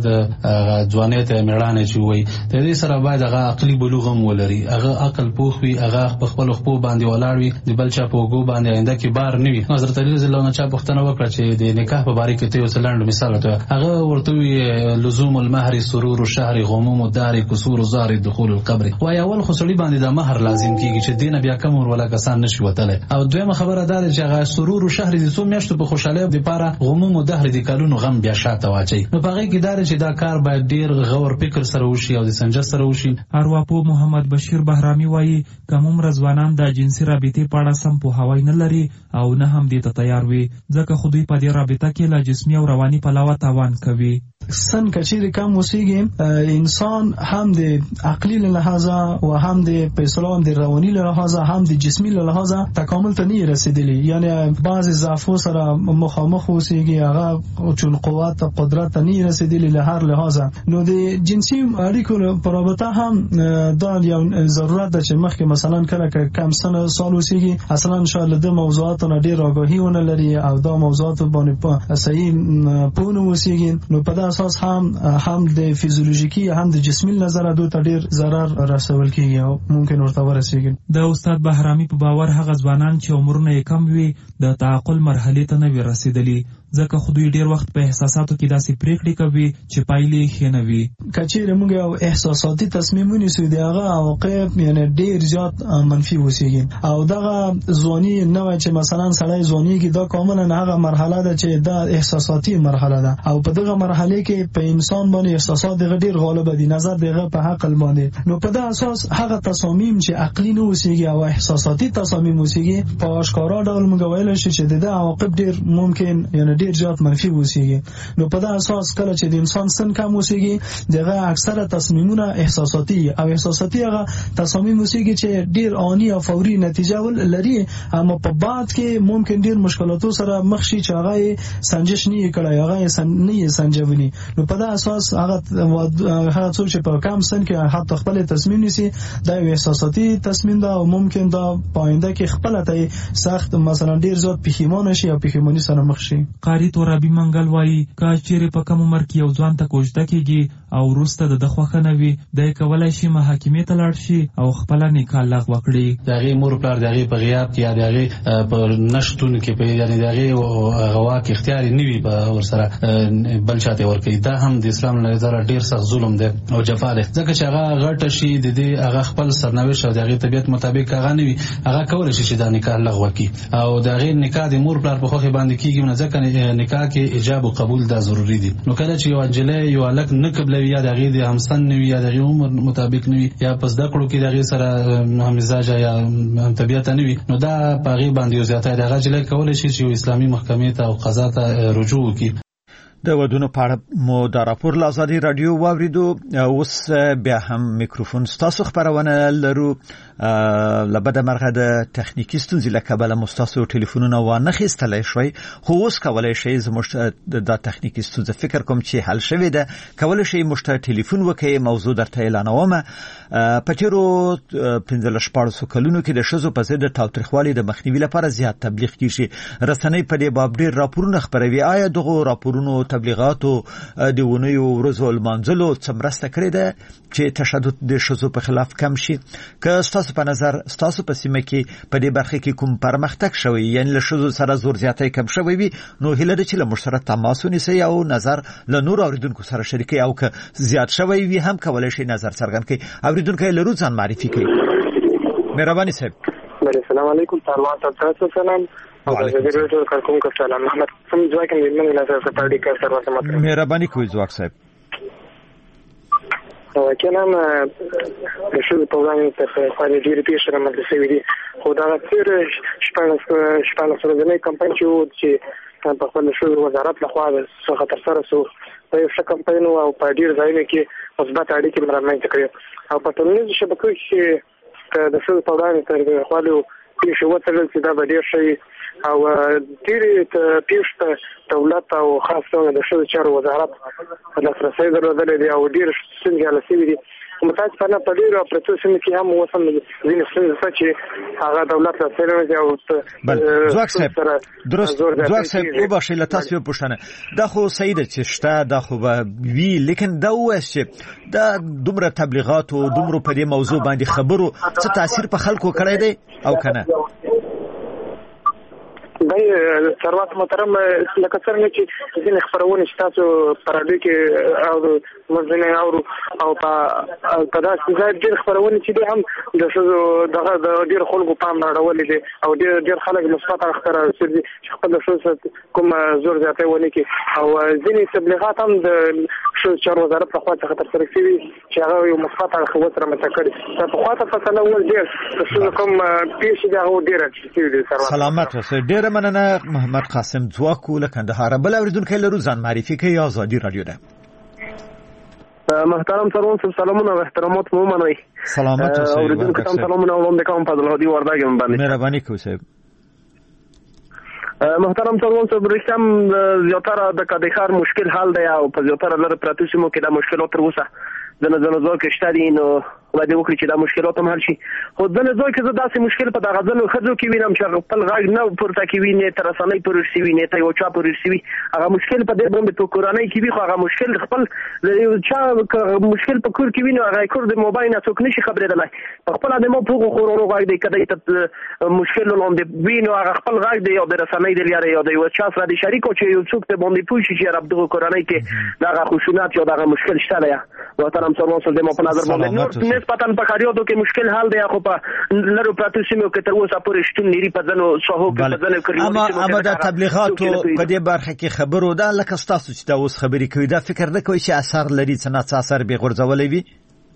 ځوانۍ ته مېړانې چې وایي د دې سره باید هغه عقلي بلوغ هم ولري هغه عقل پوخ وي هغه په خپلو خپو باندې ولاړ وي د بل چا په اوږو باندې آینده کې بار نه وي. حضرت علی رضی الله عنه چا پوښتنه وکړه چې د نکاح په باره کې ته یو څه لنډ مثال ورته هغه ورته وویل لزوم المهر سرور الشهر غموم الدار کسور زار دخول القبر وای اول خو سړي باندې د مهر لازم کیږي چې دینه بیا کم ور ولا کسان نشي وتلی او دویمه خبره دا چې هغه سرور شهر د څو میاشتو په خوشاله د پاره غموم الدهر د کلونو غم بیا شاته واچي نو په هغه کې دا چې دا کار باید ډیر غور فکر سره وشي او د سنجش سره وشي. ارواپوه محمد بشیر بهرامي وایي کوم عمر ځوانان د جنسي رابطې په اړه سم پوهاوی نه لري او نه هم دې ته تیار وي ځکه خو دوی په دې رابطه کې له جسمي او رواني پلوه تاوان کوي. سن کچیر کم اوسېږي انسان هم د عقلی له لحاظه او هم د پیسلام د رواني له لحاظه هم د جسمي له لحاظه تکامل ته نه رسیدلی یعنی بعضی ضعفو سره مخامخ اوسېږي هغه چون قوت او قدرت نه رسیدلی له هر لحاظه نو د جنسي اړیکو په رابطه هم دا یو ضرورت ده چې مخکې مثلا کله کم سن سال اوسېږي اصلا شاید د موضوعاتو نه ډیر آگاهی ونه لري او دا موضوعات باندې په صحیح پوهه اوسېږي نو په اساس هم هم د فیزیولوژیکي هم د جسمي نظر دوی ته ډیر ضرر رسول کیږي او ممکن ورته ورسیږي. د استاد بهرامي په باور هغه ځوانان چې عمرونه یې کم وي د تعقل مرحله ته نه وي رسیدلي ځکه خو دوی ډیر وخت په احساساتو کې داسې پریکړې کوي چې پایلې ښې نه وي. کچېرې موږ یو احساساتي تصمیم ونیسو د هغه عواقب یعنی ډیر زیات منفي وسیږي او دغه ځواني نوې چې مثلا سړی ځوانيږي دا کاملا هغه مرحله ده چې دا احساساتي مرحله ده او په دغه مرحله کې په انسان باندې احساسات دغه ډیر غالب دي، نظر دغه په عقل باندې. نو په دغه اساس هغه تصامیم چې عقلي نه وسیږي او احساساتي تصامیم وسیږي په اشکارا ډول موږ ویل شي چې د عواقب ډیر ممکن یعنی ډیر زیات منفي وسیږي. نو په دغه اساس کله چې د انسان سن کم وسیږي دغه اکثره تصمیمونه احساساتي او احساساتي هغه تصامیم وسیږي چې ډیر آنی او فوري نتیجه ولري، اما په بعد کې ممکن ډیر مشکلاتو سره مخ شي چې هغه سنجش نه کړي، هغه سن نه سنجوني. نو په دا اساس هغه هغه څوک چې په کم سن کې حتی خپل تصمیم نیسي دا یو احساساتي تصمیم ده او ممکن دا پاینده کې خپل ته سخت مثلا ډیر زیات پښیمانه شي او پښیماني سره مخ شي. قاری تورابي منګل وایي کا چیرې په کم عمر کې یو ځوان ته کوژده کېږي او وروسته د خوښه نه وي د کولای شي محاکمې ته لاړ شي او خپل نکاح لغوه کړي. دغه مور پلار دغه په غیاب کې یا دغه په نشټون کې په یعنی دغه غوا کې اختیار نه وي په ورسره بل چاته ورکړي. دا هم د اسلام له نظر ډیر سخت ظلم دی او جفا دی، ځکه چې هغه غټه شي د دې هغه خپل سرنوشت او دغه طبيعت مطابق هغه نه وي، هغه کولای شي چې دا نکاح لغوه کړي او دغه نکاح د مور پلار په خوخه باندې کیږي، نه ځکه نکاح کې ایجاب او قبول دا ضروری دي. نو کله چې یو انجلې یو الک نه قبلوي یا دغه د همسن نه وي یا دغه عمر مطابق نه وي یا پس د کړو کې دغه سره مزاج یا طبيعت نه وي، نو دا په غي باندې زیاته دغه جلې کولای شي چې اسلامي محکمې ته او قضا ته رجوع وکړي. د ودونو په اړه مو دا راپور له ازادي رادیو واوریدو. اوس بیا هم میکروفون ستاسو خبرونه لرو. لبد مرغه د تخنیکی ستونزې له کبله مستاسو ټلیفونونه و نه خېستلای شوي، خو اوس کولای شي زموږ د تخنیکی ستونزې فکر کوم چې حل شوی ده. کولای شي مشته ټلیفون وکړي، موضوع درته اعلانوم. په تیرو پنځه شپږ کلونو کې د شذو په ضد تاوتریخوالي د مخنیوي لپاره زیات تبلیغ کیږي. رسنۍ په دې باب ډېر راپورونه خپروي. آیا دغه راپورونو تبلیغاتو د ونیو ورځو لمانځلو څه مرسته کړې ده چې تشدد د شذو په خلاف کم شي؟ که ستاسو په نظر ستاسو په سیمه کې په دې برخه کې کوم پرمختګ شوی یعنی له شذو سره زور زیاتې کم شوی وي، نو هیله ده چې له مشترک تماس ونیسئ او نظر له نور اوریدونکو سره شریکي، او که زیات شوی وي هم کولای شي نظر څرګند کړي. اوریدونکو لرو ځان معرفي کړئ. مهرباني صاحب. السلام علیکم. سلام تاسو سلام. مهرباني کوئ ځواک صاحب. واقعا د شذو په وړاندې تفاعل ډېر پیښې رامنځته شوې دي، خو دا تیر شپږ شپږ ورځنی کمپاین چې په خپل شذو وزارت لخوا څخه ترسره شو دا یو ښه کمپاین او په ډېر ځایونو کې مثبت اړیکې رامنځته کړې او په ټولنیزو شبکو کې د شذو په وړاندې تر خپلو پیښې وڅېړل چې دا به ډېر ښه او ډېرې پیښې ته دولت او خاص ډول د شذو چارو وزارت لاسرسی درلودلی دی او ډېر ستونزې حل شوي دي. متاسفانه په ډېرو پرتو سیمو کې هم اوس هم ځینې ستونزې شته چې هغه دولت لاسرسی نه لري او ځواک صاحب درست ځواک صاحب وبخښئ له تاسو یو پوښتنه. دا خو صحیح ده چې شته، دا خو به وي، لیکن دا ووایاست چې دا دومره تبلیغات او دومره په دې موضوع باندې خبرو څه تاثیر په خلکو کړی دی او که نه؟ دا ثروت محترم لکه څنګه چې ځینې خپرونې چې تاسو په راډیو کې او موږ ځینې اورو او په داسې ځای ډېر خپرونې چې دي هم د ښځو دغه د ډېر خلکو پام راړولی دی او ډېر ډېر خلک مثبت اړخ ته راوستلي دي چې خپل د ښځو کوم زور زیاتی ونه کړي او ځینې تبلیغات هم د ښځو چارو وزارت لخوا څخه ترسره شوي چې هغه یو مثبت اړخ ورته رامنځته کړي. دا پخوا ته فیصله ول ډېر د ښځو کوم پیښې دي هغه ډېر شوي دي. سلامت اوسئ. ډېر مننه محمد قاسم ځواکو له کندهار. بل اوریدونکي لرو ځان معرفي کوي. ازادي رادیو ده. محترم سرون صاحب سلامونه او احترامات مو منوي. سلامت اوسئ. اوریدونکو ته سلامونه او وړاندې کوم فضل هدي ورداګم باندې. مهرباني کوئ صاحب. محترم سرون صاحب رښتیا زیاتره د کډخار مشکل حل دی او په زیاتره لر پراتو سیمو کې د مشکلات تر اوسه ځنه ځنه ځای کې شته دي نو خدای دې وکړي چې دا مشکلات هم حل شي. خو ځنه ځای کې زه داسې مشکل په دغه ځنو ښځو کې وینم چې خپل غږ نه پورته کوي، نه تر رسنۍ پورې رسوي، نه ته یو چا پورې رسوي. هغه مشکل په دې باندې په کورنۍ کې وي، خو هغه مشکل خپل یو چا مشکل په کور کې وي نو هغه کور د موبایل نه څوک نشي خبرېدلی. په خپله د مو پوغو خورونو غږ دی که دی ته مشکل لاندې وي نو هغه خپل غږ دی یا د رسنۍ د لارې یا د یو چا سره د شریک او چې یو څوک ته باندې پوه شي چې یاره په دغه کورنۍ کې دغه خشونت یا دغه مشکل شته دی. محترم سروان صاحب د ما په نظر باندې نور نسبتا په ښاریانو کې مشکل حل دی، خو په لرو پراتو سیمو کې تر اوسه پورې شتون لري په ځینو ساحو کې په ځینو کلیو کې. اما د تبلیغاتو په دې برخه کې خبرو ده لکه ستاسو چې دا اوس خبرې کوي دا فکر نه کوي چې اثر لري څه نه څه اثر به غورځولی وي؟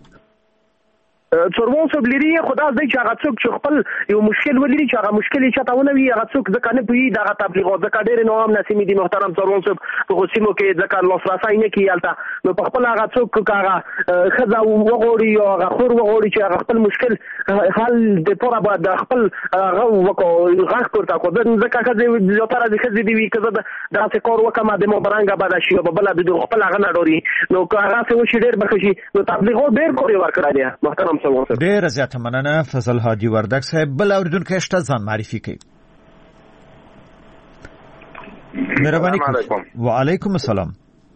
څوروان صاحب لري خو دا دی چې هغه څوک چې خپل یو مشکل ولري چې هغه مشکل یې چاته ونه وي هغه څوک ځکه نه پوهېږي دغه تبلیغات ځکه ډېرې ناامنه سیمې دي محترم څوروان صاحب په هغو سیمو کې ځکه لاسرسی نه کېږي هلته نو په خپل هغه څوک که هغه ښځه وغواړي یا هغه خور وغواړي چې هغه خپل مشکل حل دپاره باید د خپل هغه وکړو غږ پورته کړو ځکه ښځې زیاتره د ښځې دي وي که زه داسې کار وکړم د ما برنګه بده شي یا به بله د خپل هغه نه ډاري نو که هغسې وشي ډېر به ښه شي. نو تبلیغات ډېر کار یې ورکړی دی محترم صاحب. ډېره زیاته مننه فضل هادي وردک صاحب. بل اورېدونکی شته ځان معرفي کوي. مهرباني کوئ. وعلیکم السلام.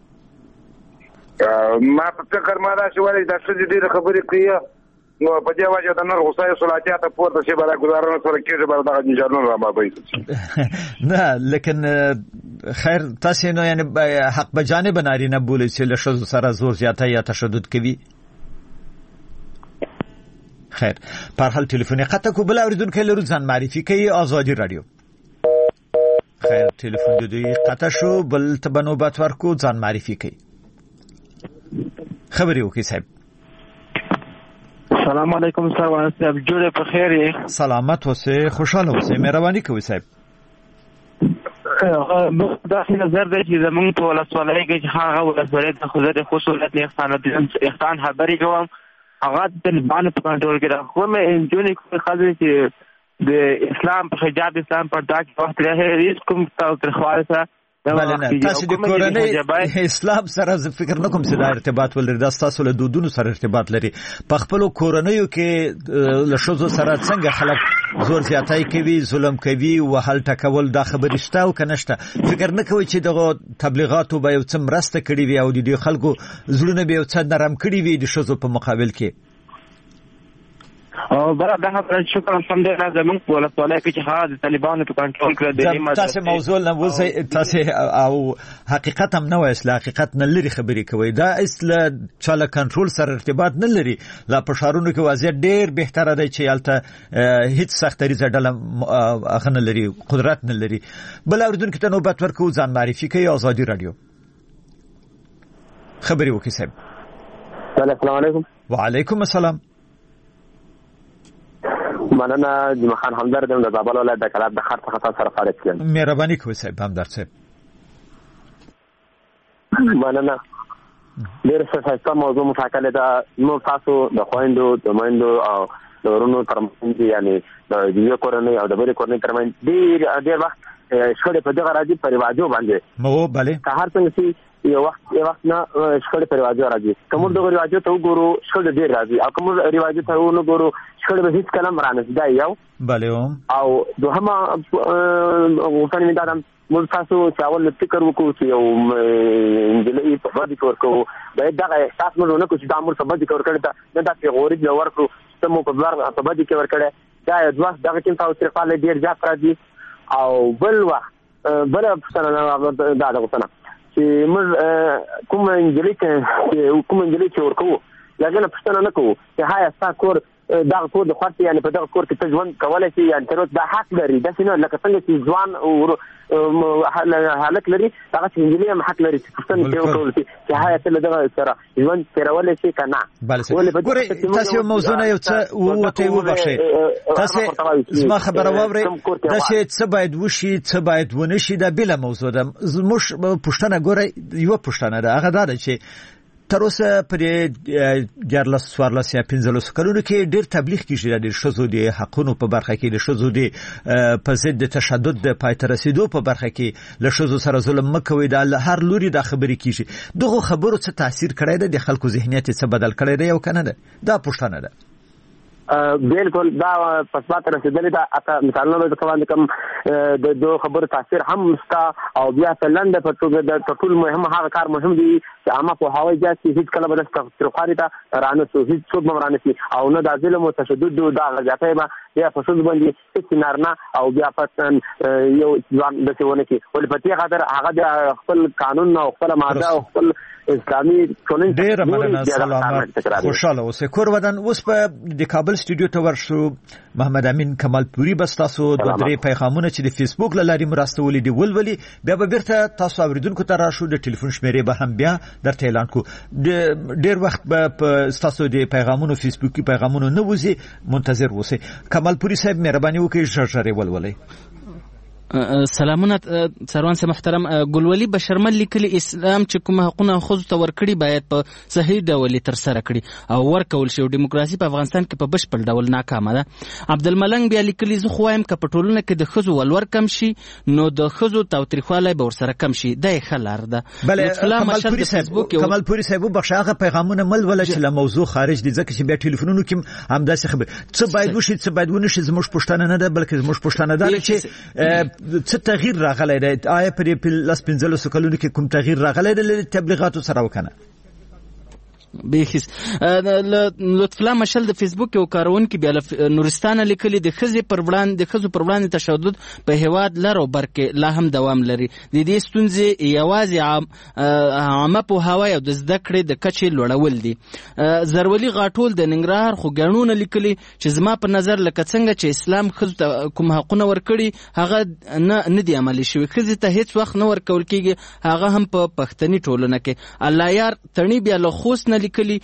ما په فکر ما داسې ویلې دا ښځې ډېرې خبرې کوي نو په دې وجه د نر غوسه یې صلاحیت پورته شي به دا ګزاره نه سره کېږي به دغه جنجالونه رامابی نه لیکن خیر تاسې نو یعنې حق به جانب نارینه بولئ چې له ښځو سره زور زیاتی یا تشدد کوي. خیر پر حال تلفنی قطع کو بل اوریدونکو لرو ځان معرفي کوي آزادي رادیو. خیر تلفن د دوی قطع شو بل تبنو بات ورکو ځان معرفي کوي. خبري وکي صاحب. السلام علیکم سروان صاحب جوړه په خیر یې؟ سلامت اوسه خوشاله اوسه مهرباني کوي صاحب. دا څه نظر دی چې زمونږ په ولسوالۍ کې چې هغه ولسوالۍ د خصوصي خصوصیت احسان خبرې کوم هغه د طالبانو په کنټرول کې ده. خو مې انجونې کومې ښځې چې د اسلام په حجاب اسلام پرده کې وخت رهي هیڅ کوم تاوتریخوالي سره بله نه تاسو د کورنۍ اسلام سره زه فکر نه کوم چې دا ارتباط ولري دا ستاسو له دودونو سره ارتباط لري. په خپلو کورنیو کې له ښځو سره څنګه خلک زور زیاتی کوي ظلم کوي وهل ټکول دا خبرې شته او که نشته؟ فکر نه کوئ چې دغه تبلیغاتو به یو څه مرسته کړې وي او د دې خلکو زړونه به یو څه نرم کړي وي د ښځو په مقابل کې؟ او بره دا خبره شکر الحمدلله زمونږ په ولسوالۍ کې چې هغه د طالبانو په کنټرول کې دی. تاسې موضوع نه وځئ تاسې او حقیقت هم نه وایئ له حقیقت نه لرې خبرې کوئ. دا هېڅ له چا له کنټرول سره ارتباط نه لري. لا په ښارونو کې وضعیت ډېر بهتره دی چې هلته هېڅ سختریزه ډله هغه نه لري قدرت نه لري. بل اورېدونکي ته نوبت ورکوو ځان معرفي کوي آزادي رادیو. خبرې وکړئ صاحب. السلام علیکم. وعلیکم السلام. مننه جمعه خان همدرد د زابل ولایت د کلاب د خار څخه تاسو سره فعالیت کوم. مهرباني کوئ صاحب همدرد صاحب. مننه ډېر ښه موضوع مشاکله ده. نو تاسو د خویندو د میندو او د ورونو ترمنځ یعنی د یو کورنۍ او د بلې کورنۍ ترمنځ ډېر ډېر وخت شخړې په دغه راځي په رواجو باندې مو بله که هر څنګه چې یو وخت یو وخت نه شخړې په رواجو راځي. که موږ دغه رواجو ته وګورو شخړې ډېر راځي او که موږ رواجو ته ونه ګورو شخړې به هېڅ کله هم رانهځي. دا یو بله او دوهمه غوښتنه مې دا ده موږ تاسو چې اول فکر وکړو چې یو نجلۍ په بدي کې ورکوو باید دغه احساس موږ ونه کړو چې دا موږ په بدي کې ورکړی ده نه داسې غوري چې ورکړو ته مو په بدي کې ورکړی. دا یو وخت دغه کې تاوتریخوالی ډېر زیات راځي. او بل وخت بله پوښتنه دا ده غوښتنه چې موږ کومه نجلۍ کومه نجلۍ چې ورکوو له هغې نه پوښتنه نه کوو چې هایا ستا کور دغه کور د خوښ یعنې په دغه کور کې ته ژوند کولی شي یعنې تر دا حق لري. داسې نه لکه څنګه چې ځوان حالت لري دغسې نجلۍ هم حق لري چې پوښتنه ترې وکړل شي چې هایا ته له دغه سره ژوند تېرولی شي که نه. ګورئ تاسې یو موضوع نه یو څه ووتئ وبخښئ. تاسې زما خبره واورئ داسې څه باید وشي څه باید ونه شي دا بېله موضوع ده. زموږ پوښتنه ګورئ یوه پوښتنه ده هغه دا ده چې تر اوسه په دیارلس څوارلس یا پنځلس کلونو کې ډېر تبلیغ کیږي د ښځو د حقونو په برخه کې، د ښځو د په ضد د تشدد د پای ته رسیدو په برخه کې له ښځو سره ظلم مه کوئ، د هر لوري دا خبرې کیږي. دغه خبرو څه تاثیر کړی دی، د خلکو ذهنیت څه بدل کړی دی او کنه ده؟ دا پوښتنه ده. بالکل دا پسمات رسیدلې دا اته مثالونه د کوم کوم د دوه خبرو تاثیر هم مستا او بیا فلند په توګه د ټول مهم هغه کار مهم دي چې عامه په هوایي جهاز کې هیڅ کله بل ترخاري ته رانه سو هیڅ څوک مرانه سي او نه د ظلم او تشدد دا غځاتای ما بیا په څه باندې هیڅ نارنه او بیا پاتن یو ځوان د څونه کې ول پتی خاطر هغه د خپل قانون او خپل ماده او خپل اسلامي ټولنې ډېر مننه. سلام خوشاله اوسه. کور ودان اوس په د کابل سټوډیو ته ورشو. محمد امین کمال پوری بس تاسو د درې پیغامونه چې د فیسبوک لاري مرسته ولې دی ولولي بیا به بیرته تاسو اوریدونکو ته راشو، د ټلیفون شمیرې به هم بیا درته اعلان کو. ډېر وخت به تاسو د پیغامونو فیسبوکي پیغامونو نه وځي، منتظر اوسئ. کمال پوری صاحب مهرباني وکړئ ژر ولولئ. سلامونه سروان سه محترم. ګلولي بشرمل لیکلي اسلام چې کوم حقوقونه خو ته ورکړي باید په صحیح ډول تر سره کړي او ورکول شي. دیموکراسي په افغانستان کې په بشپړ ډول ناکامه ده. عبدالملنګ بیا لیکلي زه خو وایم ک په ټولنه کې د خزو ولور کم شي نو د خزو تاوتریخواله به ورسره کم شي. دا یې خلار ده. بله کمال پوری صاحب بخښه پیغامونه مل ولا چې له موضوع خارج دي ځکه چې بیا ټلیفونونو کې هم داسې خبر څه باید وشي څه باید ونه شي. زموږ پښتنه نه ده بلکې زموږ پښتنه ده چې څه تغییر راغلی دی. آیا په لاس پنځلسو کلونو کې کوم تغییر راغلی دی له تبلیغاتو سره وکنه؟ بیخیس لطف الله مشل د فیسبوک یو کارونکي بیا نورستان لیکلي د خزي پر وړاندې د خزو پر وړاندې تشدد په هواد لر او بر کې لا هم دوام لري. د دې ستونزې یوازې عامه په هوای او د زده کړې د کچې لوړول دي. زرولي غاټول د ننګرهار خو ګڼونه لیکلي چې زما په نظر لکه څنګه چې اسلام خزو ته کوم حقونه ورکړي هغه نه نه دي عملي شوی. خزي ته هیڅ وخت نه ورکول کیږي، هغه هم په پښتني ټولنه کې. الله یار تڼي بیا له خوست نه لیکلي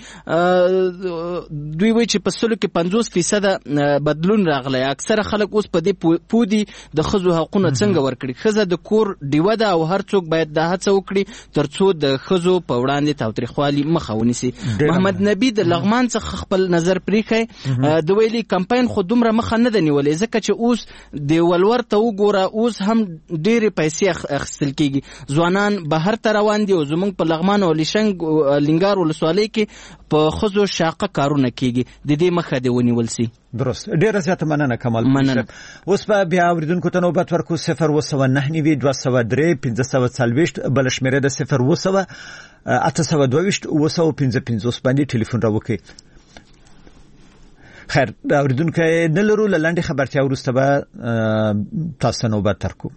دوی وایي چې په سلو کې پنځوس فیصد بدلون راغلی. اکثره خلک اوس په دې پودي د ښځو حقونه څنګه ورکړي. ښځه د کور ډیوه ده او هر څوک باید دا هڅه وکړي ترڅو د ښځو په وړاندې تاوتریخوالي مخه ونیسي. محمد نبی د لغمان څخه خپل نظر پریښی د ویلي کمپاین خو دومره مخه نه ده نیولې ځکه چې اوس د ولور ته وګوره اوس هم ډېرې پیسې اخیستل کېږي. ځوانان بهر ته روان دي او زموږ په لغمان او لیشنګ لنګار ولسوالۍ کې په خزو شاقه کارونه کیږي. د دې مخه دی ونیول سي. درست. ډیره زیاته مننه کمال. مننه. اوس په بیا اوریدونکو ته نوبت ورکو. صفر و سوه نهه نوي دوه سوه درې پنځه سوه څلوېښت بل شمیره د صفر و سوه اته سوه دوه ویشت اوه سوه پنځه پنځوس باندې ټلیفون راوکړئ. خیر د اوریدونکو نه لرو. له لنډې خبرتیا وروسته به تاسو ته نوبت درکو.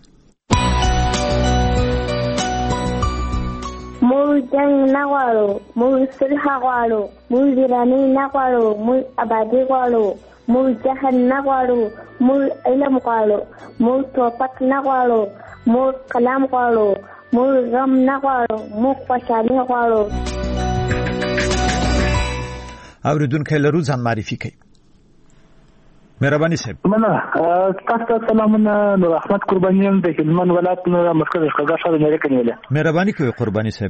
موږ جنگ نه غواړو، موږ صلح غواړو، موږ ویراني نه غواړو، موږ آبادي غواړو، موږ جهل نه غواړو، موږ علم غواړو، موږ توپک نه غواړو، موږ قلم غواړو، موږ غم نه غواړو، موږ خوشحالي غواړو. اوریدونکو لرو ځان معرفي کړئ. مهرباني صاحب. مننه. تاسو سلامونه. نور احمد قرباني یم د هلمند ولایت نه مرکز ښکارا شهر نه لیکنه. مهرباني کوي قرباني صاحب.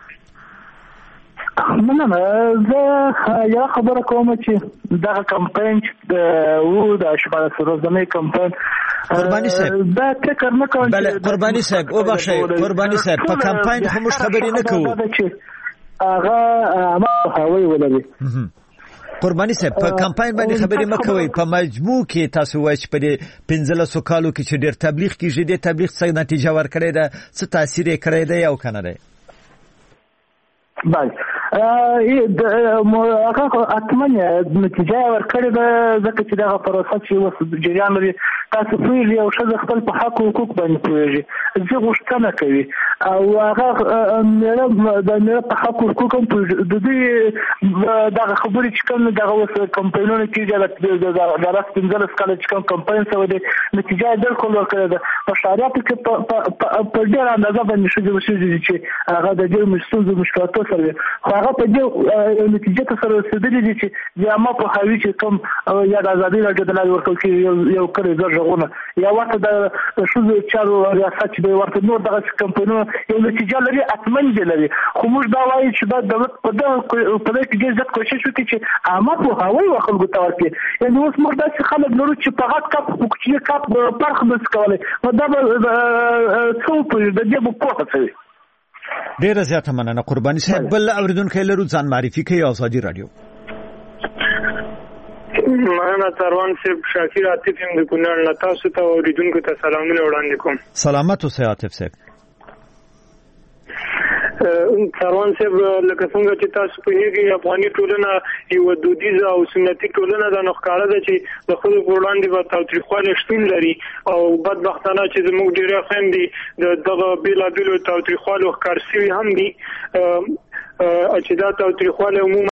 مننه. زه یو خبره کوم چې دا کمپاین و د شپږ ورځې کمپاین قرباني صاحب دا فکر نه کوم. بله قرباني صاحب او بخښئ قرباني صاحب په کمپاین خو موږ خبرې نه کوو. هغه عامه هوایي ولري. قرباني صاحب په کمپاین باندې خبرې مه کوئ. په مجموع کې تاسو وایئ چې په دې پنځلسو کالو کې چې ډېر تبلیغ کېږي دې تبلیغ څه نتیجه ورکړې ده، څه تاثیر یې کړی دی او که نه دی؟ بله هغه حتما نتیجه ورکړې ده ځکه چې دغه پروسه چې اوس جریان لري تاسو پوهېږئ یو ښځه خپل په حق او حقوق باندې پوهېږي. زه غوښتنه کوي او هغه مېړه د مېړه په حق او حقوق هم پوهېږي. د دوی دغه خبرې چې کوم دغه اوس کمپاینونه کېږي د لاس پنځلس کاله چې کوم کمپاین شوی دی نتیجه یې بالکل ورکړې ده. په ښاریاتو کې په ډېره اندازه باندې ښځې وښځې دي چې هغه د ډېرو ستونزو مشکلاتو سره وي. خو هغه په دې نتیجه ته سره رسیدلی دي چې یا ما په هاوی چې کوم یا د ازادي راډیو د لارې ورکول کې یو کړی زړغونه یا ورته د شوزو چارو ریاست چې ورته نور دغه کمپنیونو یو نتیجه لري اتمن دي لري خو موږ دا وایو چې دا دولت په دغه په دې کې ډېر زیات کوشش وکړي چې عامه په هاوی وخلکو ته ورکړي یعنې اوس موږ داسې خلک لرو چې په غټ کپ په کوچني کپ فرق نشي کولی نو دا به څه وکړي د دې به پوهه شوي ډیره زیاته مننه قرباني صاحب بل اوریدونکي لرو ځان معرفي کوي ازادي رادیو مننه سروان صاحب شاکر عاطف یم د کونړ نه تاسو ته اوریدونکو ته سلامونه وړاندې کوم سلامت اوسئ عاطف صاحب سروان صاحب لکه څنګه چې تاسو په یوه افغاني ټولنه یو دودیزه او سنتي ټولنه ده نو ښکاره ده چې د خپل وړاندې به تاوتریخوالی شتون لري او بدبختانه چې زموږ ډېری خویندې د دغه بېلابېلو تاوتریخوالو ښکار شوي هم دي چې دا تاوتریخوالی عموما